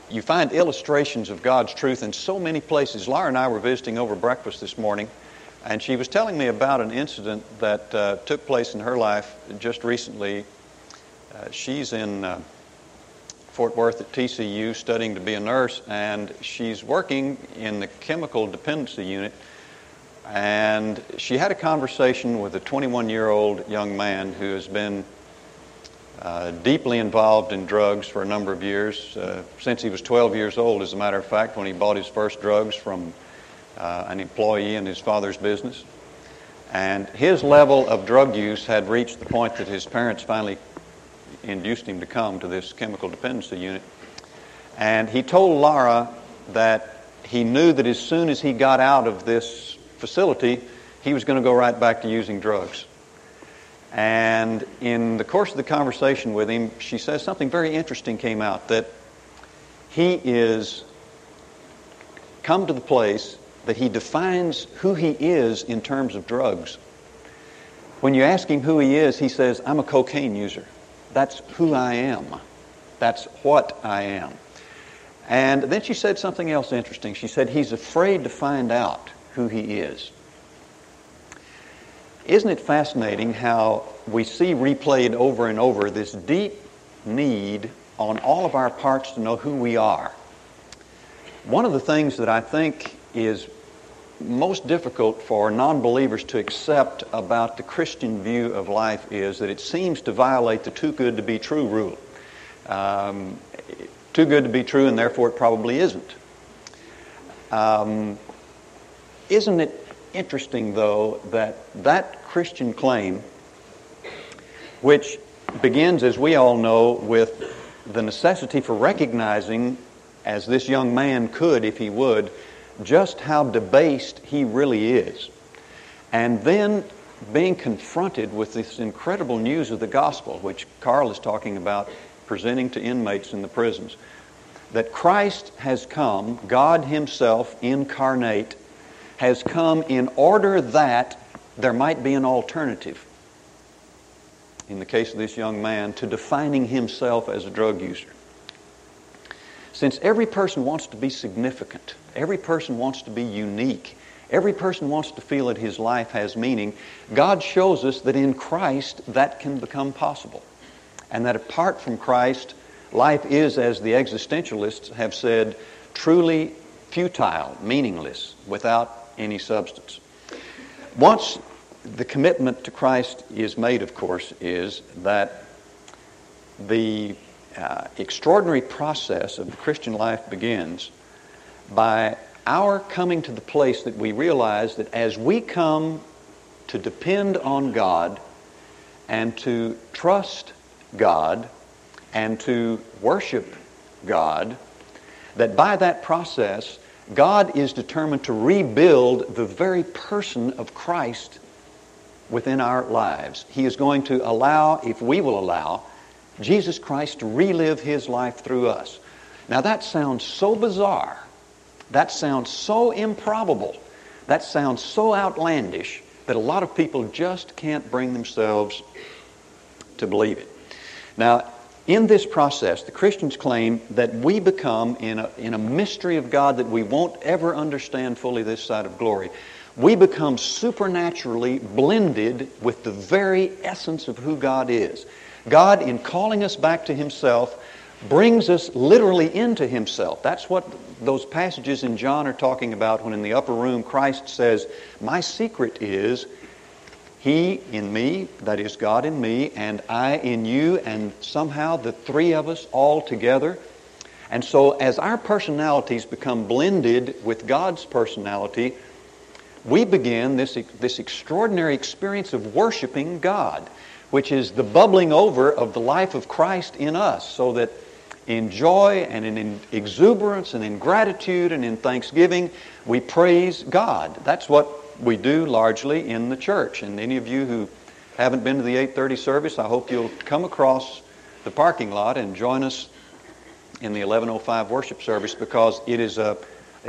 you find illustrations of God's truth in so many places. Laura and I were visiting over breakfast this morning, and she was telling me about an incident that took place in her life just recently. She's in Fort Worth at TCU studying to be a nurse, and she's working in the chemical dependency unit. And she had a conversation with a 21-year-old young man who has been deeply involved in drugs for a number of years, since he was 12 years old, as a matter of fact, when he bought his first drugs from an employee in his father's business. And his level of drug use had reached the point that his parents finally induced him to come to this chemical dependency unit. And he told Laura that he knew that as soon as he got out of this facility, he was going to go right back to using drugs. And in the course of the conversation with him, she says something very interesting came out, that he is come to the place that he defines who he is in terms of drugs. When you ask him who he is, he says, "I'm a cocaine user. That's who I am. That's what I am." And then she said something else interesting. She said he's afraid to find out who he is. Isn't it fascinating how we see replayed over and over this deep need on all of our parts to know who we are? One of the things that I think is most difficult for non-believers to accept about the Christian view of life is that it seems to violate the too good to be true rule. Too good to be true, and therefore it probably isn't. Isn't it interesting, though, that Christian claim, which begins, as we all know, with the necessity for recognizing, as this young man could if he would, just how debased he really is, and then being confronted with this incredible news of the gospel, which Carl is talking about presenting to inmates in the prisons, that Christ has come, God Himself incarnate, has come in order that there might be an alternative, in the case of this young man, to defining himself as a drug user. Since every person wants to be significant, every person wants to be unique, every person wants to feel that his life has meaning, God shows us that in Christ that can become possible. And that apart from Christ, life is, as the existentialists have said, truly futile, meaningless, without any substance. Once the commitment to Christ is made, of course, is that the extraordinary process of the Christian life begins by our coming to the place that we realize that as we come to depend on God and to trust God and to worship God, that by that process God is determined to rebuild the very person of Christ within our lives. He is going to allow, if we will allow, Jesus Christ to relive His life through us. Now that sounds so bizarre. That sounds so improbable. That sounds so outlandish that a lot of people just can't bring themselves to believe it. Now, in this process, the Christians claim that we become, in a mystery of God that we won't ever understand fully this side of glory, we become supernaturally blended with the very essence of who God is. God, in calling us back to Himself, brings us literally into Himself. That's what those passages in John are talking about when in the upper room Christ says, "My secret is He in me," that is God in me, "and I in you," and somehow the three of us all together. And so as our personalities become blended with God's personality, we begin this extraordinary experience of worshiping God, which is the bubbling over of the life of Christ in us, so that in joy and in exuberance and in gratitude and in thanksgiving, we praise God. That's what we do largely in the church. And any of you who haven't been to the 8:30 service, I hope you'll come across the parking lot and join us in the 11:05 worship service, because it is a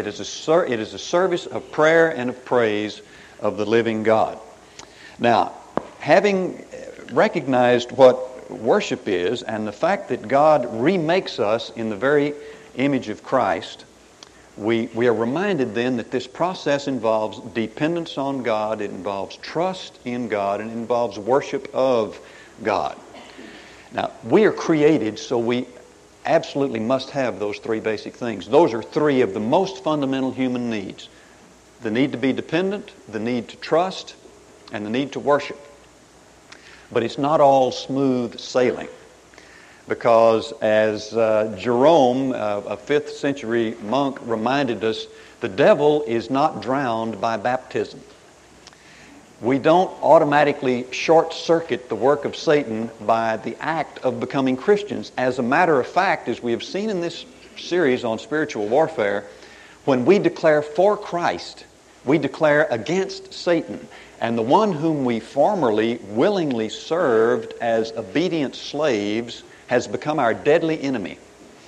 service of prayer and of praise of the living God. Now, having recognized what worship is and the fact that God remakes us in the very image of Christ, we are reminded then that this process involves dependence on God, it involves trust in God, and it involves worship of God. Now, we are created, so we absolutely must have those three basic things. Those are three of the most fundamental human needs. The need to be dependent, the need to trust, and the need to worship. But it's not all smooth sailing, because as Jerome, a 5th century monk, reminded us, the devil is not drowned by baptism. We don't automatically short-circuit the work of Satan by the act of becoming Christians. As a matter of fact, as we have seen in this series on spiritual warfare, when we declare for Christ, we declare against Satan. And the one whom we formerly willingly served as obedient slaves has become our deadly enemy.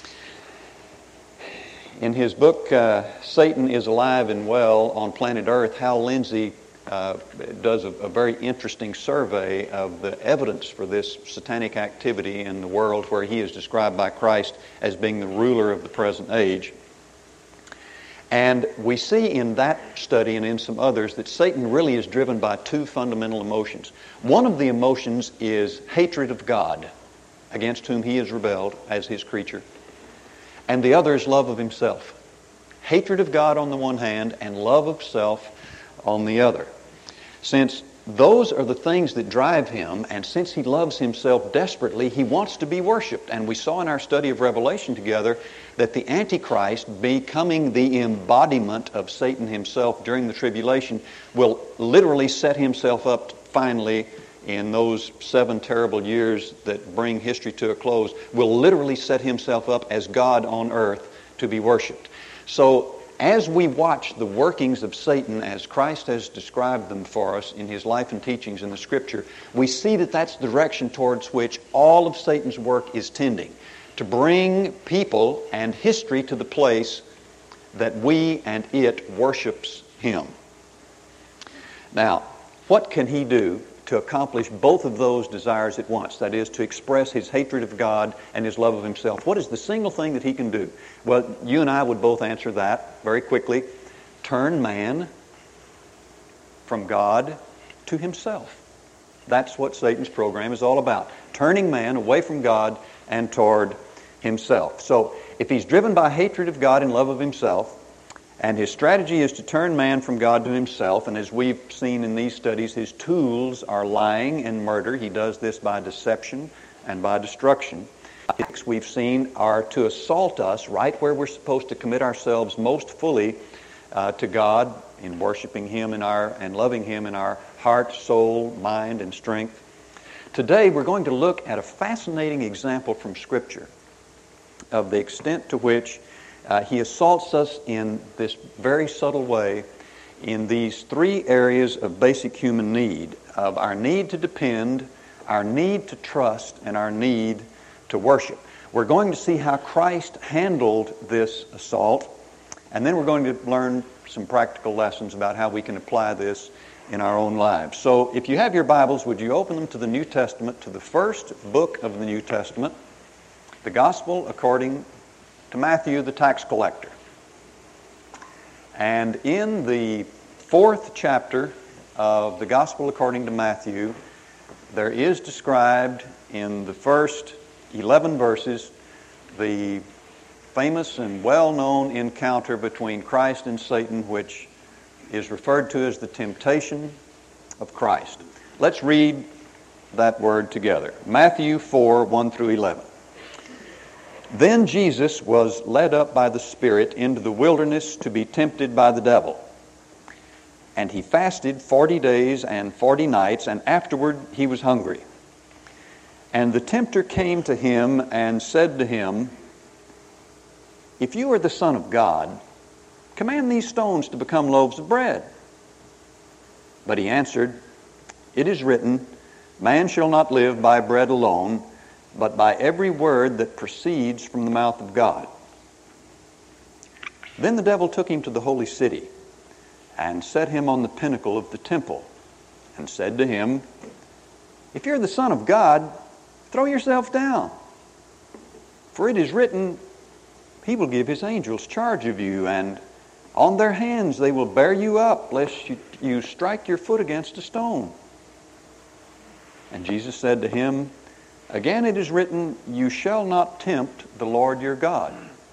In his book, Satan is Alive and Well on Planet Earth, Hal Lindsey does a very interesting survey of the evidence for this satanic activity in the world, where he is described by Christ as being the ruler of the present age. And we see in that study and in some others that Satan really is driven by two fundamental emotions. One of the emotions is hatred of God, against whom he has rebelled as his creature. And the other is love of himself. Hatred of God on the one hand and love of self on the other. Since those are the things that drive him, and since he loves himself desperately, he wants to be worshipped. And we saw in our study of Revelation together that the Antichrist, becoming the embodiment of Satan himself during the tribulation, will literally set himself up finally in those 7 terrible years that bring history to a close, will literally set himself up as God on earth to be worshipped. So as we watch the workings of Satan as Christ has described them for us in his life and teachings in the Scripture, we see that that's the direction towards which all of Satan's work is tending, to bring people and history to the place that we and it worships him. Now, what can he do to accomplish both of those desires at once? That is, to express his hatred of God and his love of himself. What is the single thing that he can do? Well, you and I would both answer that very quickly. Turn man from God to himself. That's what Satan's program is all about. Turning man away from God and toward himself. So, if he's driven by hatred of God and love of himself, and his strategy is to turn man from God to himself, and as we've seen in these studies, his tools are lying and murder. He does this by deception and by destruction. Tactics we've seen are to assault us right where we're supposed to commit ourselves most fully to God in worshiping him and loving him in our heart, soul, mind, and strength. Today we're going to look at a fascinating example from Scripture of the extent to which he assaults us in this very subtle way in these 3 areas of basic human need, of our need to depend, our need to trust, and our need to worship. We're going to see how Christ handled this assault, and then we're going to learn some practical lessons about how we can apply this in our own lives. So if you have your Bibles, would you open them to the New Testament, to the first book of the New Testament, the Gospel according to Matthew, the tax collector. And in the 4th chapter of the Gospel according to Matthew, there is described in the first 11 verses the famous and well-known encounter between Christ and Satan, which is referred to as the temptation of Christ. Let's read that word together. Matthew 4, 1 through 11. Then Jesus was led up by the Spirit into the wilderness to be tempted by the devil. And he fasted 40 days and 40 nights, and afterward he was hungry. And the tempter came to him and said to him, "If you are the Son of God, command these stones to become loaves of bread." But he answered, "It is written, man shall not live by bread alone, but by every word that proceeds from the mouth of God." Then the devil took him to the holy city and set him on the pinnacle of the temple and said to him, "If you're the Son of God, throw yourself down. For it is written, He will give His angels charge of you, and on their hands they will bear you up, lest you strike your foot against a stone. And Jesus said to him, again it is written, you shall not tempt the Lord your God.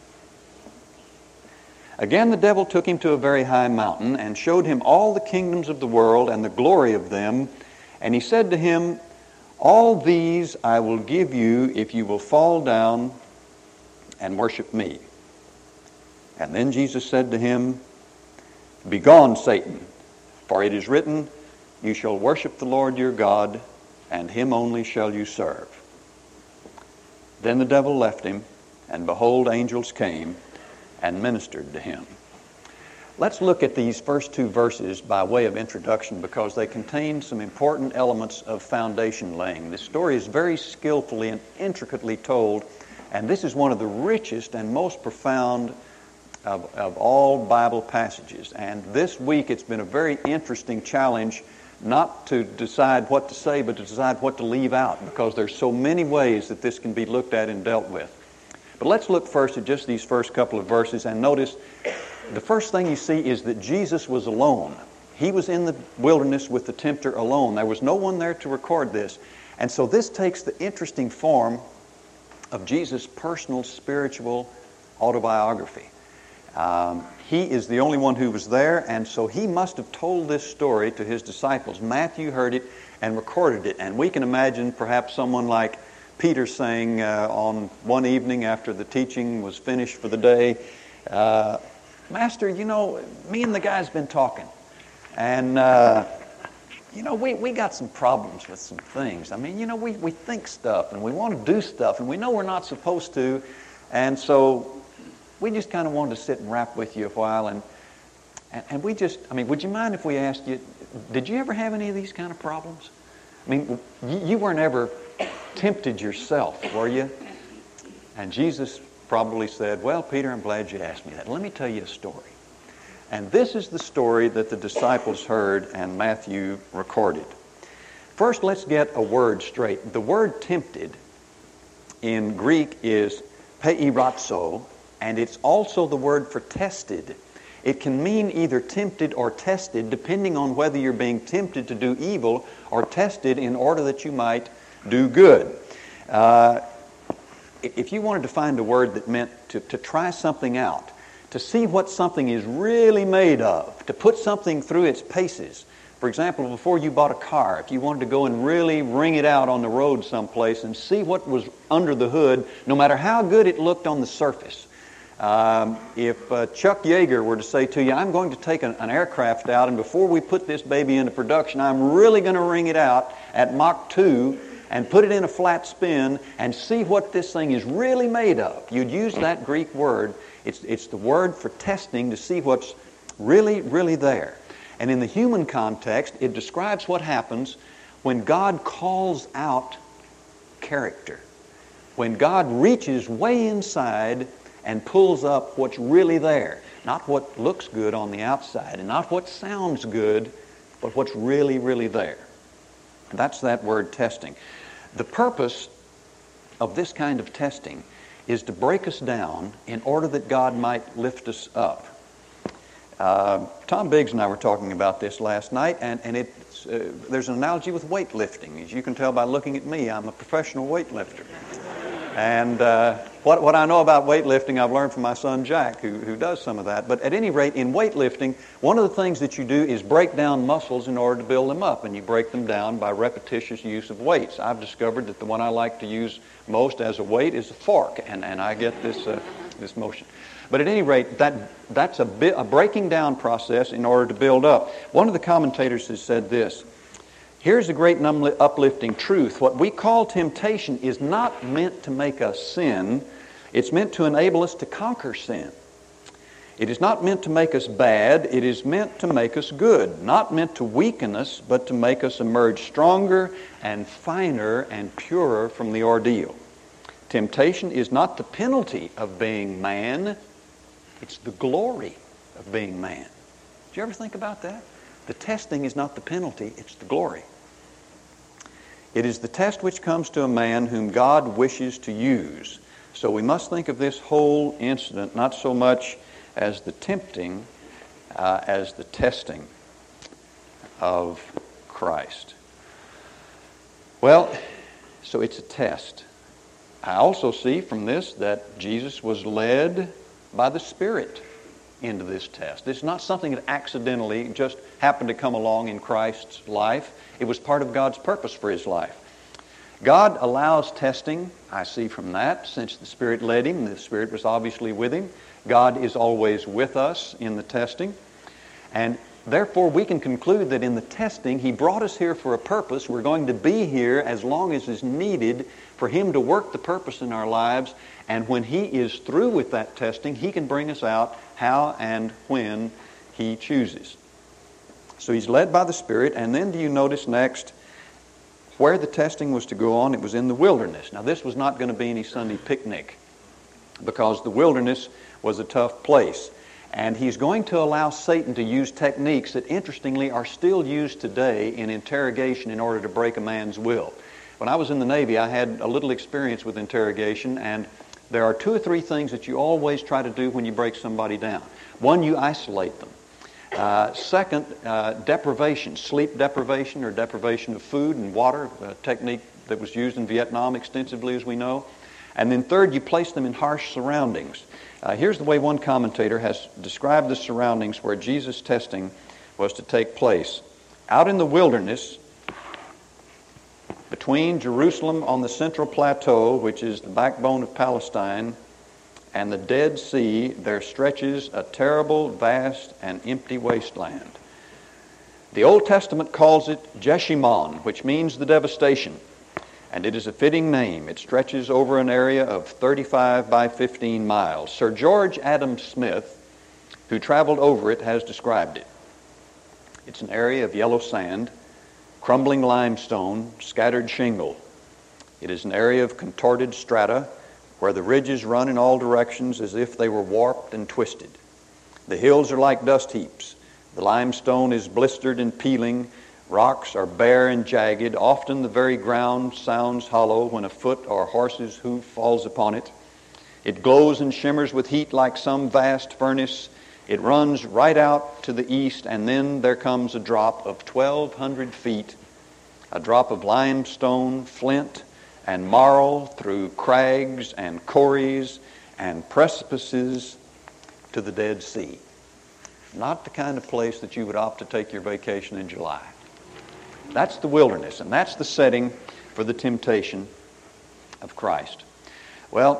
Again the devil took him to a very high mountain, and showed him all the kingdoms of the world and the glory of them. And he said to him, all these I will give you if you will fall down and worship me. And then Jesus said to him, begone, Satan, for it is written, you shall worship the Lord your God, and Him only shall you serve. Then the devil left him, and behold, angels came and ministered to him. Let's look at these first two verses by way of introduction, because they contain some important elements of foundation laying. This story is very skillfully and intricately told, and this is one of the richest and most profound of all Bible passages. And this week it's been a very interesting challenge, not to decide what to say, but to decide what to leave out, because there's so many ways that this can be looked at and dealt with. But let's look first at just these first couple of verses, and notice the first thing you see is that Jesus was alone. He was in the wilderness with the tempter alone. There was no one there to record this. And so this takes the interesting form of Jesus' personal spiritual autobiography. He is the only one who was there, and so he must have told this story to his disciples. Matthew heard it and recorded it, and we can imagine perhaps someone like Peter saying on one evening after the teaching was finished for the day, Master, you know, me and the guys been talking, and you know, we got some problems with some things. I mean, you know, we think stuff, and we want to do stuff, and we know we're not supposed to, and so we just kind of wanted to sit and rap with you a while, and we just, I mean, would you mind if we asked you, did you ever have any of these kind of problems? I mean, you weren't ever tempted yourself, were you? And Jesus probably said, well, Peter, I'm glad you asked me that. Let me tell you a story. And this is the story that the disciples heard and Matthew recorded. First, let's get a word straight. The word tempted in Greek is peiratzo, and it's also the word for tested. It can mean either tempted or tested, depending on whether you're being tempted to do evil or tested in order that you might do good. If you wanted to find a word that meant to try something out, to see what something is really made of, to put something through its paces. For example, before you bought a car, if you wanted to go and really wring it out on the road someplace and see what was under the hood, no matter how good it looked on the surface. If Chuck Yeager were to say to you, I'm going to take an aircraft out, and before we put this baby into production, I'm really going to wring it out at Mach 2 and put it in a flat spin and see what this thing is really made of. You'd use that Greek word. It's the word for testing to see what's really, really there. And in the human context, it describes what happens when God calls out character. When God reaches way inside and pulls up what's really there. Not what looks good on the outside, and not what sounds good, but what's really, really there. And that's that word testing. The purpose of this kind of testing is to break us down in order that God might lift us up. Tom Biggs and I were talking about this last night, and there's an analogy with weightlifting. As you can tell by looking at me, I'm a professional weightlifter. And what I know about weightlifting, I've learned from my son Jack, who does some of that. But at any rate, in weightlifting, one of the things that you do is break down muscles in order to build them up. And you break them down by repetitious use of weights. I've discovered that the one I like to use most as a weight is a fork. And I get this motion. But at any rate, that's a breaking down process in order to build up. One of the commentators has said this. Here's a great and uplifting truth. What we call temptation is not meant to make us sin. It's meant to enable us to conquer sin. It is not meant to make us bad. It is meant to make us good. Not meant to weaken us, but to make us emerge stronger and finer and purer from the ordeal. Temptation is not the penalty of being man. It's the glory of being man. Did you ever think about that? The testing is not the penalty, it's the glory. It is the test which comes to a man whom God wishes to use So we must think of this whole incident not so much as the tempting as the testing of Christ. Well, so it's a test. I also see from this that Jesus was led by the Spirit into this test. It's not something that accidentally just happened to come along in Christ's life. It was part of God's purpose for his life. God allows testing, I see from that, since the Spirit led him. The Spirit was obviously with him. God is always with us in the testing. And therefore, we can conclude that in the testing, he brought us here for a purpose. We're going to be here as long as is needed for him to work the purpose in our lives. And when he is through with that testing, he can bring us out how and when he chooses. So he's led by the Spirit. And then do you notice next where the testing was to go on? It was in the wilderness. Now, this was not going to be any Sunday picnic because the wilderness was a tough place. And he's going to allow Satan to use techniques that, interestingly, are still used today in interrogation in order to break a man's will. When I was in the Navy, I had a little experience with interrogation, and there are 2 or 3 things that you always try to do when you break somebody down. One, you isolate them. Second, deprivation, sleep deprivation or deprivation of food and water, a technique that was used in Vietnam extensively, as we know. And then third, you place them in harsh surroundings. Here's the way one commentator has described the surroundings where Jesus' testing was to take place. Out in the wilderness, between Jerusalem on the Central Plateau, which is the backbone of Palestine, and the Dead Sea, there stretches a terrible, vast, and empty wasteland. The Old Testament calls it Jeshimon, which means the devastation. And it is a fitting name. It stretches over an area of 35 by 15 miles. Sir George Adam Smith, who traveled over it, has described it. It's an area of yellow sand, crumbling limestone, scattered shingle. It is an area of contorted strata where the ridges run in all directions as if they were warped and twisted. The hills are like dust heaps. The limestone is blistered and peeling. Rocks are bare and jagged. Often the very ground sounds hollow when a foot or horse's hoof falls upon it. It glows and shimmers with heat like some vast furnace. It runs right out to the east, and then there comes a drop of 1,200 feet, a drop of limestone, flint, and marl through crags and corries and precipices to the Dead Sea. Not the kind of place that you would opt to take your vacation in July. That's the wilderness, and that's the setting for the temptation of Christ. Well,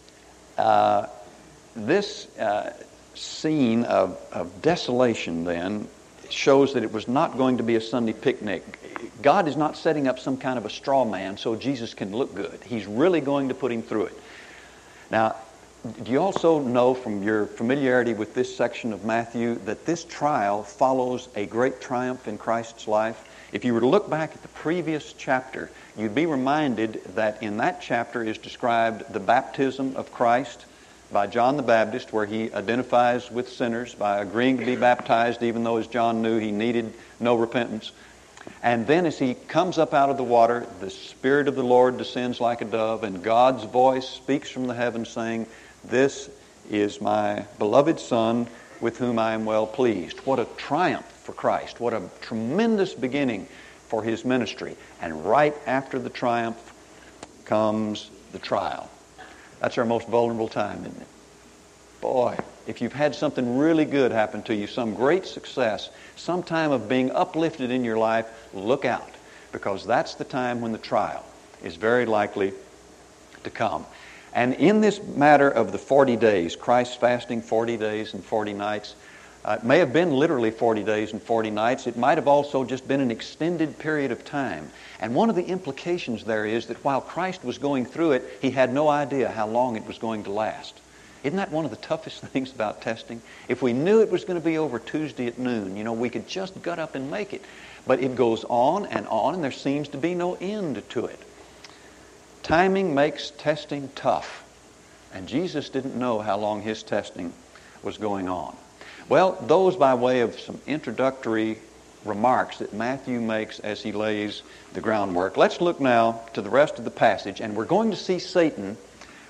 this scene of desolation then shows that it was not going to be a Sunday picnic. God is not setting up some kind of a straw man so Jesus can look good. He's really going to put him through it. Now, do you also know from your familiarity with this section of Matthew that this trial follows a great triumph in Christ's life? If you were to look back at the previous chapter, you'd be reminded that in that chapter is described the baptism of Christ by John the Baptist, where he identifies with sinners by agreeing to be baptized, even though, as John knew, he needed no repentance. And then as he comes up out of the water, the Spirit of the Lord descends like a dove, and God's voice speaks from the heavens saying, "This is my beloved Son, with whom I am well pleased." What a triumph for Christ. What a tremendous beginning for his ministry. And right after the triumph comes the trial. That's our most vulnerable time, isn't it? Boy, if you've had something really good happen to you, some great success, some time of being uplifted in your life, look out, because that's the time when the trial is very likely to come. And in this matter of the 40 days, Christ's fasting 40 days and 40 nights, it may have been literally 40 days and 40 nights. It might have also just been an extended period of time. And one of the implications there is that while Christ was going through it, he had no idea how long it was going to last. Isn't that one of the toughest things about testing? If we knew it was going to be over Tuesday at noon, we could just gut up and make it. But it goes on, and there seems to be no end to it. Timing makes testing tough. And Jesus didn't know how long his testing was going on. Well, those by way of some introductory remarks that Matthew makes as he lays the groundwork. Let's look now to the rest of the passage, and we're going to see Satan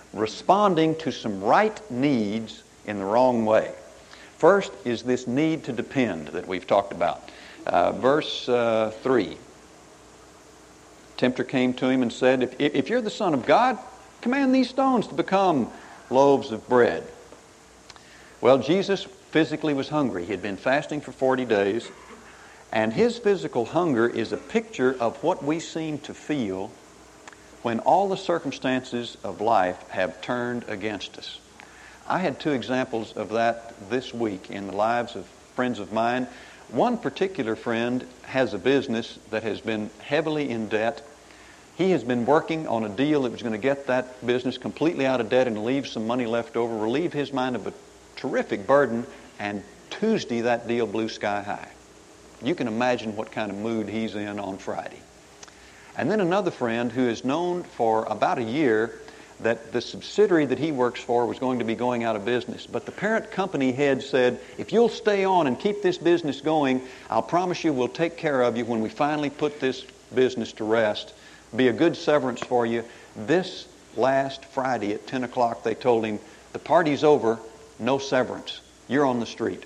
responding to some right needs in the wrong way. First is this need to depend that we've talked about. Verse 3. Tempter came to him and said, if you're the Son of God, command these stones to become loaves of bread. Well, Jesus physically was hungry. He had been fasting for 40 days. And his physical hunger is a picture of what we seem to feel when all the circumstances of life have turned against us. I had 2 examples of that this week in the lives of friends of mine. One particular friend has a business that has been heavily in debt. He has been working on a deal that was going to get that business completely out of debt and leave some money left over, relieve his mind of a terrific burden, and Tuesday that deal blew sky high. You can imagine what kind of mood he's in on Friday. And then another friend who has known for about a year that the subsidiary that he works for was going to be going out of business. But the parent company head said, if you'll stay on and keep this business going, I'll promise you we'll take care of you when we finally put this business to rest. Be a good severance for you. This last Friday at 10 o'clock they told him, the party's over, no severance. You're on the street.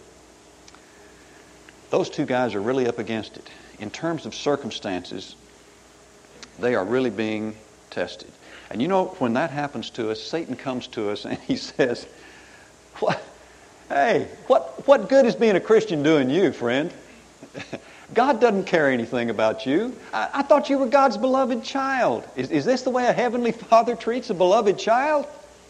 Those 2 guys are really up against it. In terms of circumstances, they are really being tested. And you know, when that happens to us, Satan comes to us and he says, what good is being a Christian doing you, friend? God doesn't care anything about you. I thought you were God's beloved child. Is this the way a heavenly Father treats a beloved child?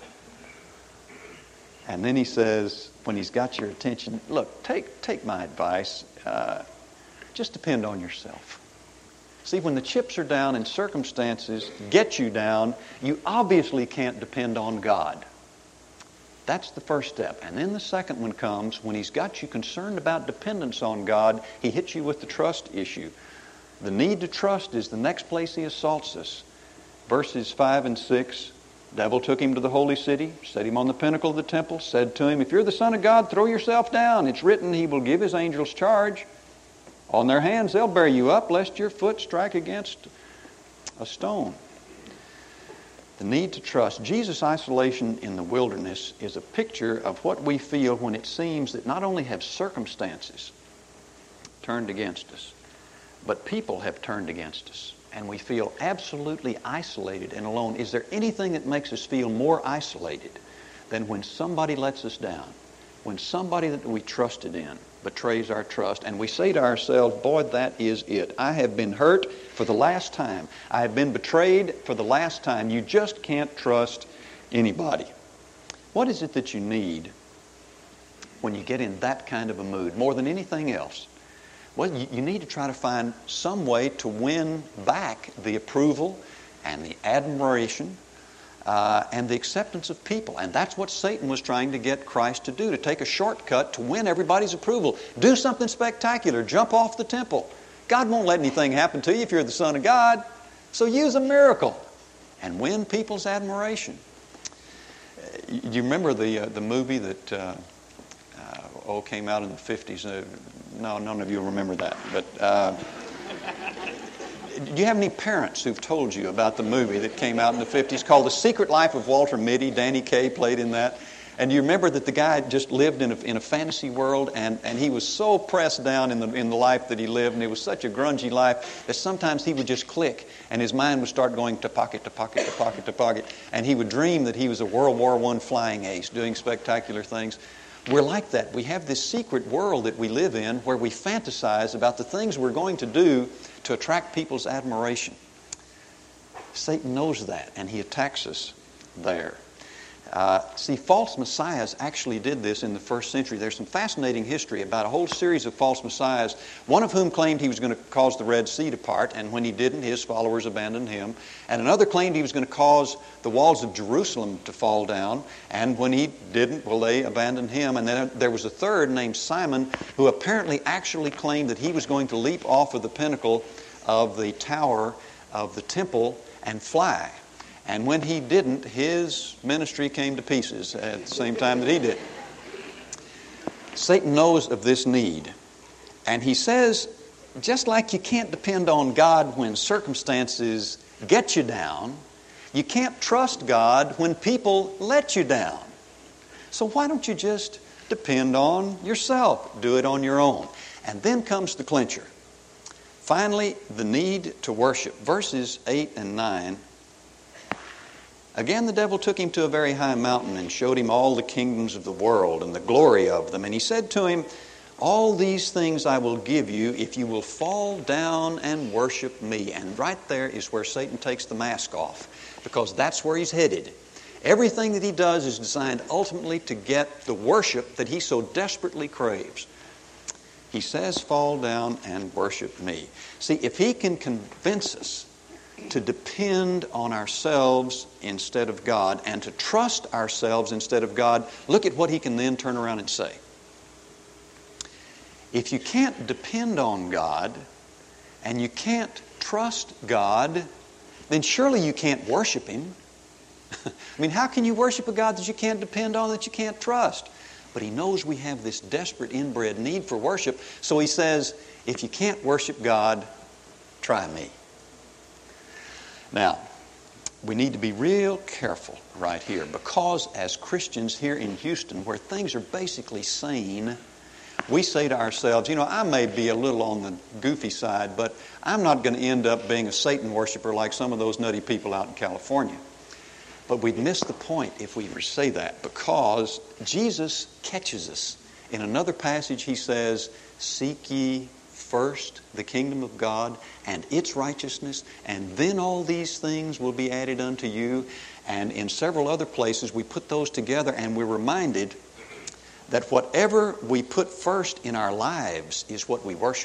And then he says, when he's got your attention, look, take my advice. Just depend on yourself. See, when the chips are down and circumstances get you down, you obviously can't depend on God. That's the first step. And then the second one comes when he's got you concerned about dependence on God, he hits you with the trust issue. The need to trust is the next place he assaults us. Verses 5 and 6, devil took him to the holy city, set him on the pinnacle of the temple, said to him, if you're the Son of God, throw yourself down. It's written, he will give his angels charge. On their hands they'll bear you up, lest your foot strike against a stone. The need to trust. Jesus' isolation in the wilderness is a picture of what we feel when it seems that not only have circumstances turned against us, but people have turned against us. And we feel absolutely isolated and alone. Is there anything that makes us feel more isolated than when somebody lets us down? When somebody that we trusted in betrays our trust, and we say to ourselves, boy, that is it. I have been hurt for the last time. I have been betrayed for the last time. You just can't trust anybody. What is it that you need when you get in that kind of a mood, more than anything else? Well, you need to try to find some way to win back the approval and the admiration and the acceptance of people. And that's what Satan was trying to get Christ to do, to take a shortcut to win everybody's approval. Do something spectacular. Jump off the temple. God won't let anything happen to you if you're the Son of God. So use a miracle and win people's admiration. You remember the movie that came out in the 50s? No, none of you will remember that. But do you have any parents who've told you about the movie that came out in the 50s called The Secret Life of Walter Mitty? Danny Kaye played in that. And you remember that the guy just lived in a fantasy world, and he was so pressed down in the life that he lived, and it was such a grungy life that sometimes he would just click, and his mind would start going to pocket, to pocket, to pocket, to pocket, and he would dream that he was a World War I flying ace doing spectacular things. We're like that. We have this secret world that we live in where we fantasize about the things we're going to do to attract people's admiration. Satan knows that, and he attacks us there. See, false messiahs actually did this in the first century. There's some fascinating history about a whole series of false messiahs, one of whom claimed he was going to cause the Red Sea to part, and when he didn't, his followers abandoned him. And another claimed he was going to cause the walls of Jerusalem to fall down, and when he didn't, well, they abandoned him. And then there was a third named Simon who apparently actually claimed that he was going to leap off of the pinnacle of the tower of the temple and fly. And when he didn't, his ministry came to pieces at the same time that he did. Satan knows of this need. And he says, just like you can't depend on God when circumstances get you down, You can't trust God when people let you down. So why don't you just depend on yourself? Do it on your own. And then comes the clincher. Finally, the need to worship. Verses 8 and 9. Again, the devil took him to a very high mountain and showed him all the kingdoms of the world and the glory of them. And he said to him, all these things I will give you if you will fall down and worship me. And right there is where Satan takes the mask off, because that's where he's headed. Everything that he does is designed ultimately to get the worship that he so desperately craves. He says, fall down and worship me. See, if he can convince us to depend on ourselves instead of God and to trust ourselves instead of God, look at what he can then turn around and say. If you can't depend on God and you can't trust God, then surely you can't worship Him. I mean, how can you worship a God that you can't depend on, that you can't trust? But He knows we have this desperate inbred need for worship, so He says, if you can't worship God, try me. Now, we need to be real careful right here, because as Christians here in Houston, where things are basically sane, we say to ourselves, you know, I may be a little on the goofy side, but I'm not going to end up being a Satan worshiper like some of those nutty people out in California. But we'd miss the point if we say that, because Jesus catches us. In another passage he says, seek ye first the kingdom of God and its righteousness, and then all these things will be added unto you. And in several other places we put those together, and we're reminded that whatever we put first in our lives is what we worship.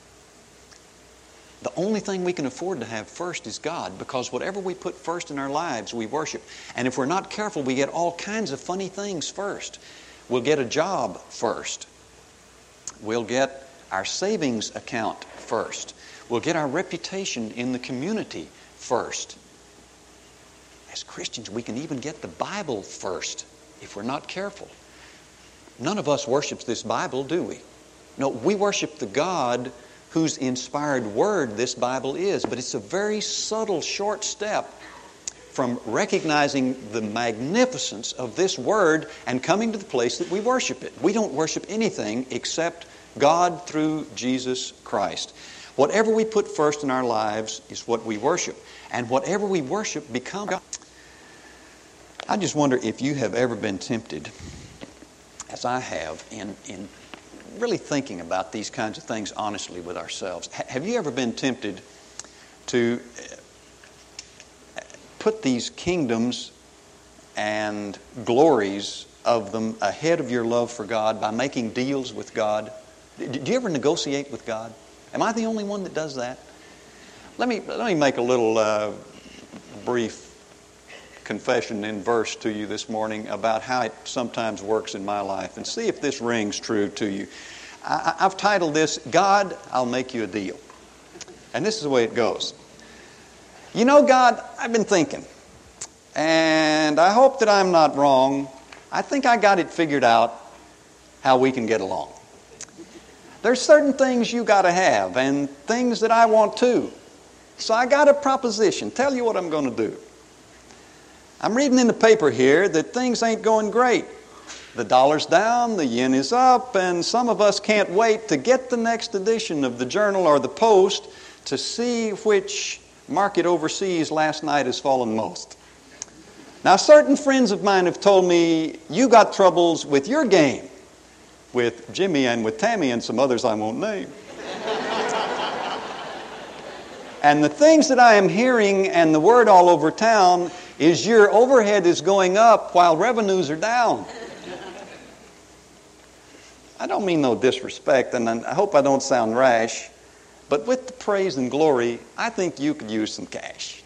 The only thing we can afford to have first is God, because whatever we put first in our lives, we worship. And if we're not careful, we get all kinds of funny things first. We'll get a job first. We'll get our savings account first. We'll get our reputation in the community first. As Christians, we can even get the Bible first if we're not careful. None of us worships this Bible, do we? No, we worship the God whose inspired word this Bible is. But it's a very subtle, short step from recognizing the magnificence of this word and coming to the place that we worship it. We don't worship anything except God through Jesus Christ. Whatever we put first in our lives is what we worship. And whatever we worship becomes God. I just wonder if you have ever been tempted, as I have, in really thinking about these kinds of things honestly with ourselves. Have you ever been tempted to put these kingdoms and glories of them ahead of your love for God by making deals with God? Do you ever negotiate with God? Am I the only one that does that? Let me make a little brief confession in verse to you this morning about how it sometimes works in my life, and see if this rings true to you. I've titled this, God, I'll Make You a Deal. And this is the way it goes. You know, God, I've been thinking, and I hope that I'm not wrong. I think I got it figured out how we can get along. There's certain things you got to have and things that I want too. So I got a proposition. Tell you what I'm going to do. I'm reading in the paper here that things ain't going great. The dollar's down, the yen is up, and some of us can't wait to get the next edition of the Journal or the Post to see which market overseas last night has fallen most. Now, certain friends of mine have told me, you got troubles with your game, with Jimmy and with Tammy and some others I won't name. And the things that I am hearing and the word all over town is your overhead is going up while revenues are down. I don't mean no disrespect, and I hope I don't sound rash, but with the praise and glory, I think you could use some cash.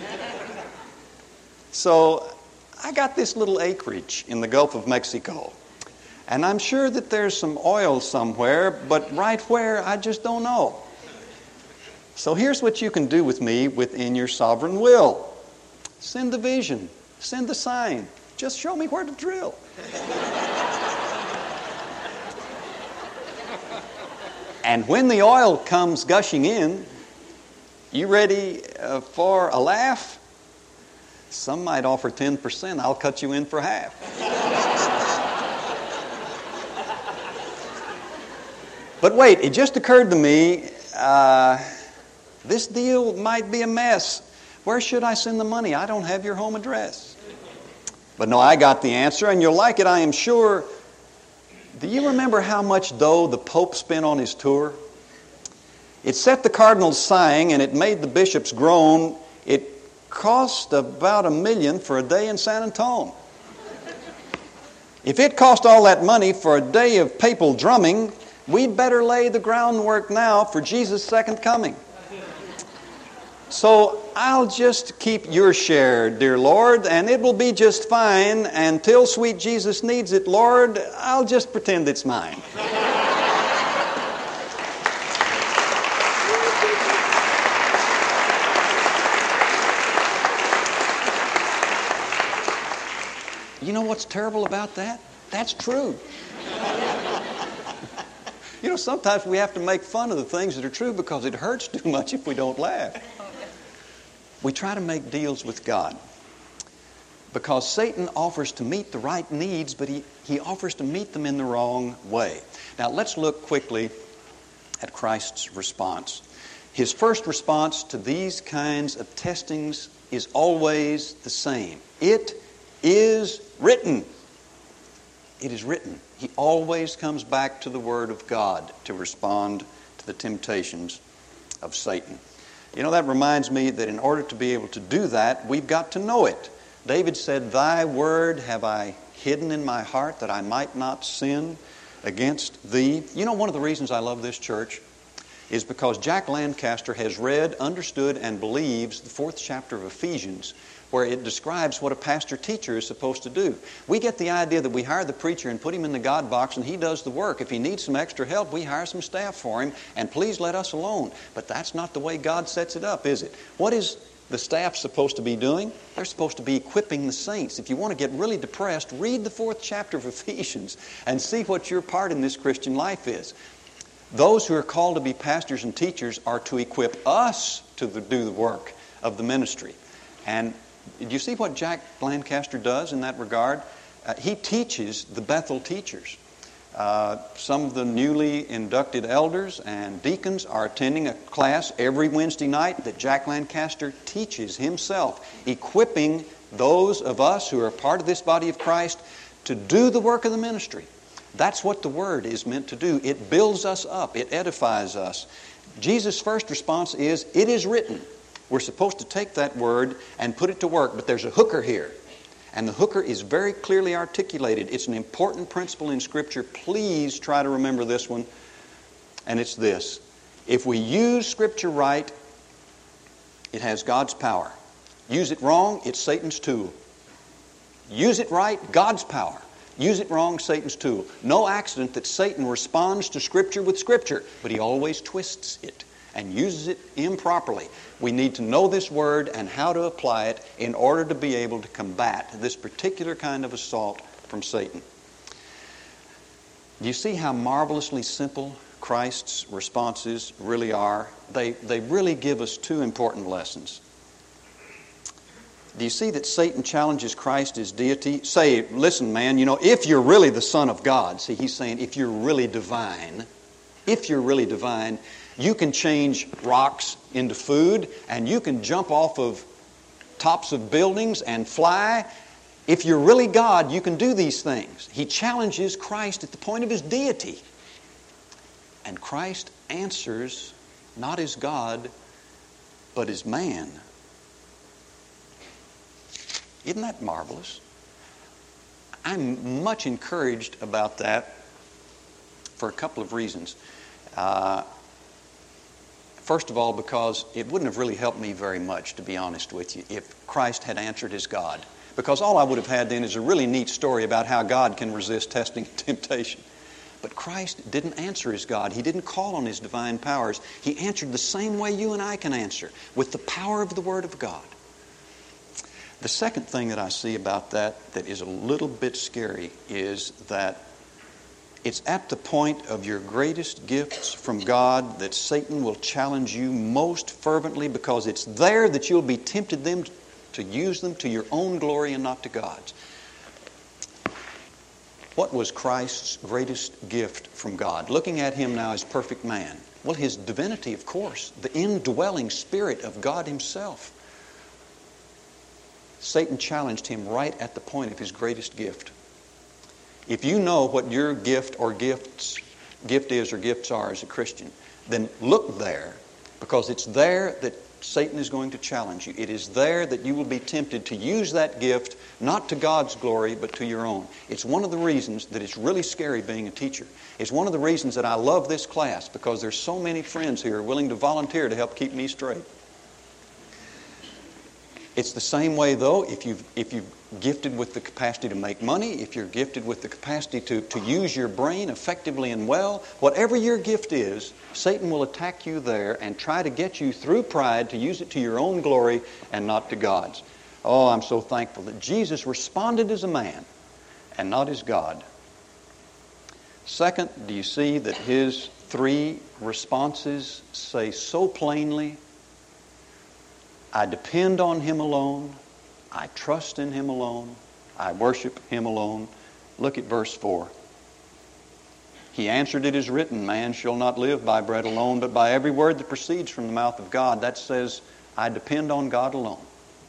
So I got this little acreage in the Gulf of Mexico, and I'm sure that there's some oil somewhere, but right where, I just don't know. So here's what you can do with me within your sovereign will. Send the vision. Send the sign. Just show me where to drill. And when the oil comes gushing in, you ready for a laugh? Some might offer 10%. I'll cut you in for half. But wait, it just occurred to me, this deal might be a mess. Where should I send the money? I don't have your home address. But no, I got the answer, and you'll like it, I am sure. Do you remember how much dough the Pope spent on his tour? It set the cardinals sighing, and it made the bishops groan. It cost about $1 million for a day in San Antone. If it cost all that money for a day of papal drumming, we'd better lay the groundwork now for Jesus' second coming. So I'll just keep your share, dear Lord, and it will be just fine. Until sweet Jesus needs it, Lord, I'll just pretend it's mine. You know what's terrible about that? That's true. You know, sometimes we have to make fun of the things that are true because it hurts too much if we don't laugh. We try to make deals with God because Satan offers to meet the right needs, but he offers to meet them in the wrong way. Now, let's look quickly at Christ's response. His first response to these kinds of testings is always the same. It is written. It is written. He always comes back to the Word of God to respond to the temptations of Satan. You know, that reminds me that in order to be able to do that, we've got to know it. David said, "Thy word have I hidden in my heart that I might not sin against thee." You know, one of the reasons I love this church is because Jack Lancaster has read, understood, and believes the 4th chapter of Ephesians, where it describes what a pastor-teacher is supposed to do. We get the idea that we hire the preacher and put him in the God box and he does the work. If he needs some extra help, we hire some staff for him, and please let us alone. But that's not the way God sets it up, is it? What is the staff supposed to be doing? They're supposed to be equipping the saints. If you want to get really depressed, read the 4th chapter of Ephesians and see what your part in this Christian life is. Those who are called to be pastors and teachers are to equip us to do the work of the ministry. And do you see what Jack Lancaster does in that regard? He teaches the Bethel teachers. Some of the newly inducted elders and deacons are attending a class every Wednesday night that Jack Lancaster teaches himself, equipping those of us who are part of this body of Christ to do the work of the ministry. That's what the Word is meant to do. It builds us up. It edifies us. Jesus' first response is, "It is written." We're supposed to take that word and put it to work, but there's a hooker here. And the hooker is very clearly articulated. It's an important principle in Scripture. Please try to remember this one. And it's this. If we use Scripture right, it has God's power. Use it wrong, it's Satan's tool. Use it right, God's power. Use it wrong, Satan's tool. No accident that Satan responds to Scripture with Scripture, but he always twists it and uses it improperly. We need to know this word and how to apply it in order to be able to combat this particular kind of assault from Satan. Do you see how marvelously simple Christ's responses really are? They really give us two important lessons. Do you see that Satan challenges Christ's deity? Say, listen, man, you know, if you're really the Son of God, see, he's saying if you're really divine, you can change rocks into food, and you can jump off of tops of buildings and fly. If you're really God, you can do these things. He challenges Christ at the point of his deity. And Christ answers not as God, but as man. Isn't that marvelous? I'm much encouraged about that for a couple of reasons. First of all, because it wouldn't have really helped me very much, to be honest with you, if Christ had answered as God. Because all I would have had then is a really neat story about how God can resist testing and temptation. But Christ didn't answer as God. He didn't call on his divine powers. He answered the same way you and I can answer, with the power of the Word of God. The second thing that I see about that is a little bit scary is that it's at the point of your greatest gifts from God that Satan will challenge you most fervently, because it's there that you'll be tempted to use them to your own glory and not to God's. What was Christ's greatest gift from God? Looking at him now as perfect man. Well, his divinity, of course, the indwelling Spirit of God himself. Satan challenged him right at the point of his greatest gift. If you know what your gift or gifts are as a Christian, then look there, because it's there that Satan is going to challenge you. It is there that you will be tempted to use that gift not to God's glory but to your own. It's one of the reasons that it's really scary being a teacher. It's one of the reasons that I love this class, because there's so many friends here willing to volunteer to help keep me straight. It's the same way, though, if you've gifted with the capacity to make money, if you're gifted with the capacity to use your brain effectively and well, whatever your gift is, Satan will attack you there and try to get you through pride to use it to your own glory and not to God's. Oh, I'm so thankful that Jesus responded as a man and not as God. Second, do you see that his three responses say so plainly, I depend on him alone, I trust in him alone, I worship him alone. Look at verse 4. He answered, it is written, man shall not live by bread alone, but by every word that proceeds from the mouth of God. That says, I depend on God alone.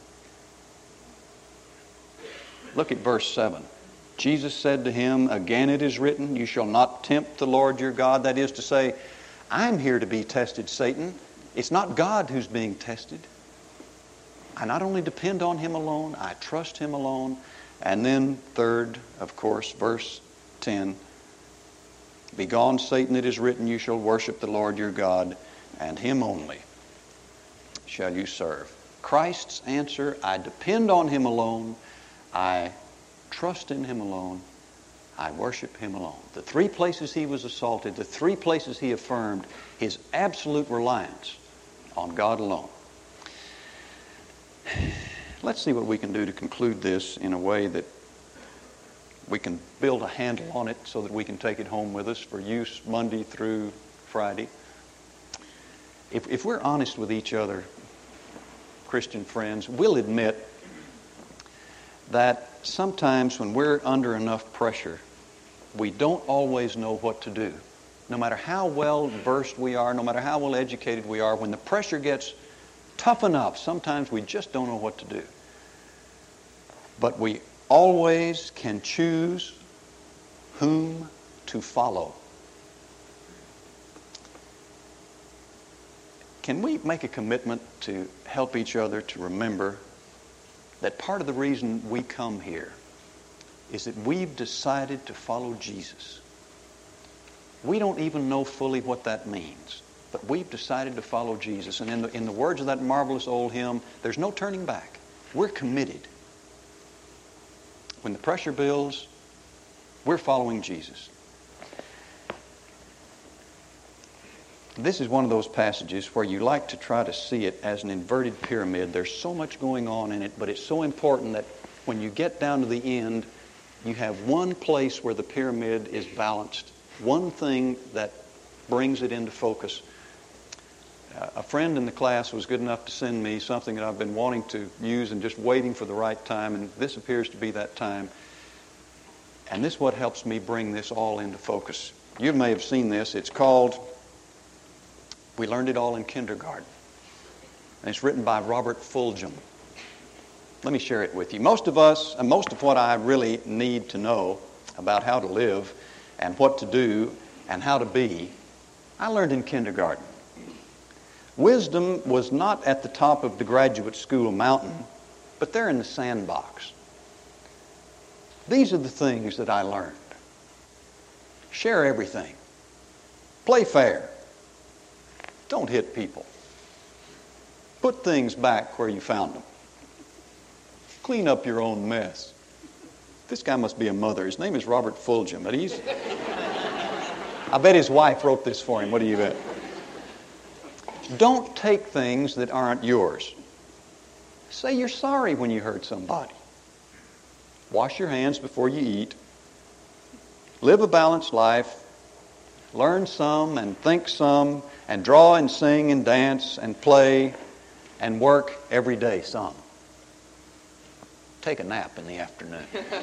Look at verse 7. Jesus said to him, again it is written, you shall not tempt the Lord your God. That is to say, I'm here to be tested, Satan. It's not God who's being tested. I not only depend on him alone, I trust him alone. And then third, of course, verse 10. Begone, Satan, it is written, you shall worship the Lord your God, and him only shall you serve. Christ's answer, I depend on him alone, I trust in him alone, I worship him alone. The three places he was assaulted, the three places he affirmed his absolute reliance on God alone. Let's see what we can do to conclude this in a way that we can build a handle on it so that we can take it home with us for use Monday through Friday. If we're honest with each other, Christian friends, we'll admit that sometimes when we're under enough pressure, we don't always know what to do. No matter how well versed we are, no matter how well educated we are, when the pressure gets tough enough, sometimes we just don't know what to do. But we always can choose whom to follow. Can we make a commitment to help each other to remember that part of the reason we come here is that we've decided to follow Jesus? We don't even know fully what that means, but we've decided to follow Jesus. And in the words of that marvelous old hymn, there's no turning back. We're committed. When the pressure builds, we're following Jesus. This is one of those passages where you like to try to see it as an inverted pyramid. There's so much going on in it, but it's so important that when you get down to the end, you have one place where the pyramid is balanced, one thing that brings it into focus. A friend in the class was good enough to send me something that I've been wanting to use and just waiting for the right time, and this appears to be that time. And this is what helps me bring this all into focus. You may have seen this. It's called We Learned It All in Kindergarten. And it's written by Robert Fulghum. Let me share it with you. Most of us, and most of what I really need to know about how to live and what to do and how to be, I learned in kindergarten. Wisdom was not at the top of the graduate school mountain, but they're in the sandbox. These are the things that I learned. Share everything. Play fair. Don't hit people. Put things back where you found them. Clean up your own mess. This guy must be a mother. His name is Robert Fulghum, but I bet his wife wrote this for him. What do you bet? Don't take things that aren't yours. Say you're sorry when you hurt somebody. Wash your hands before you eat. Live a balanced life. Learn some and think some and draw and sing and dance and play and work every day some. take a nap in the afternoon.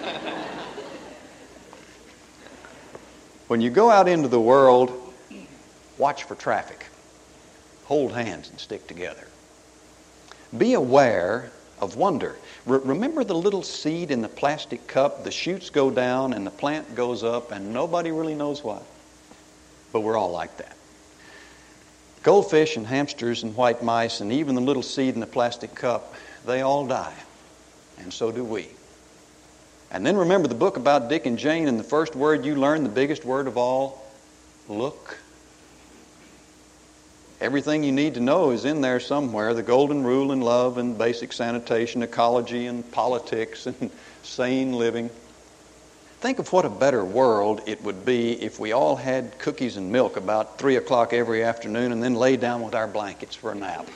When you go out into the world, watch for traffic. Hold hands and stick together. Be aware of wonder. Remember the little seed in the plastic cup? The shoots go down and the plant goes up and nobody really knows why. But we're all like that. Goldfish and hamsters and white mice and even the little seed in the plastic cup, they all die. And so do we. And then remember the book about Dick and Jane, and the first word you learn, the biggest word of all, look. Everything you need to know is in there somewhere. The golden rule in love and basic sanitation, ecology and politics and sane living. Think of what a better world it would be if we all had cookies and milk about 3 o'clock every afternoon and then lay down with our blankets for a nap.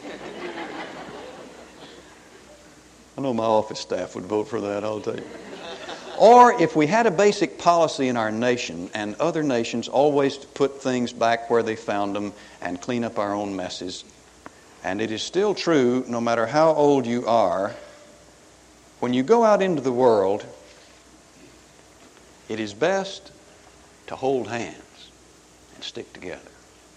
I know my office staff would vote for that, I'll tell you. Or if we had a basic policy in our nation and other nations always to put things back where they found them and clean up our own messes. And it is still true, no matter how old you are, when you go out into the world, it is best to hold hands and stick together.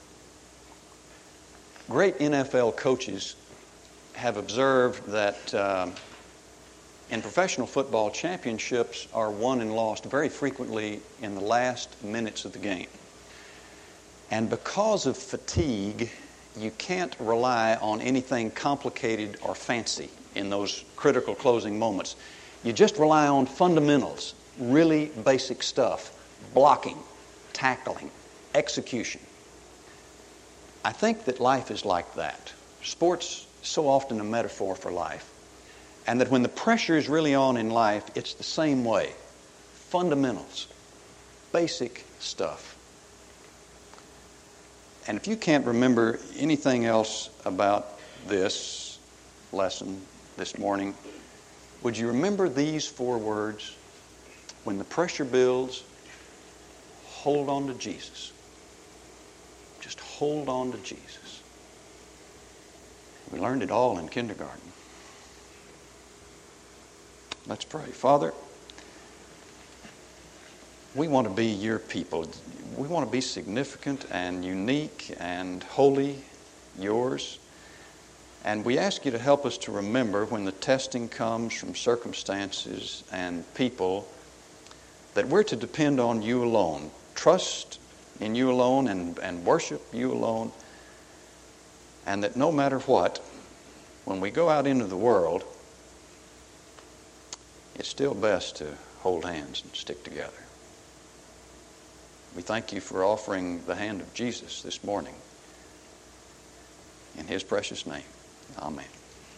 Great NFL coaches have observed that in professional football, championships are won and lost very frequently in the last minutes of the game. And because of fatigue, you can't rely on anything complicated or fancy in those critical closing moments. You just rely on fundamentals, really basic stuff, blocking, tackling, execution. I think that life is like that. Sports so often a metaphor for life. And that when the pressure is really on in life, it's the same way. Fundamentals. Basic stuff. And if you can't remember anything else about this lesson this morning, would you remember these 4 words? When the pressure builds, hold on to Jesus. Just hold on to Jesus. We learned it all in kindergarten. Let's pray. Father, we want to be your people. We want to be significant and unique and holy, yours. And we ask you to help us to remember when the testing comes from circumstances and people that we're to depend on you alone, trust in you alone and worship you alone, and that no matter what, when we go out into the world, it's still best to hold hands and stick together. We thank you for offering the hand of Jesus this morning. In his precious name, amen.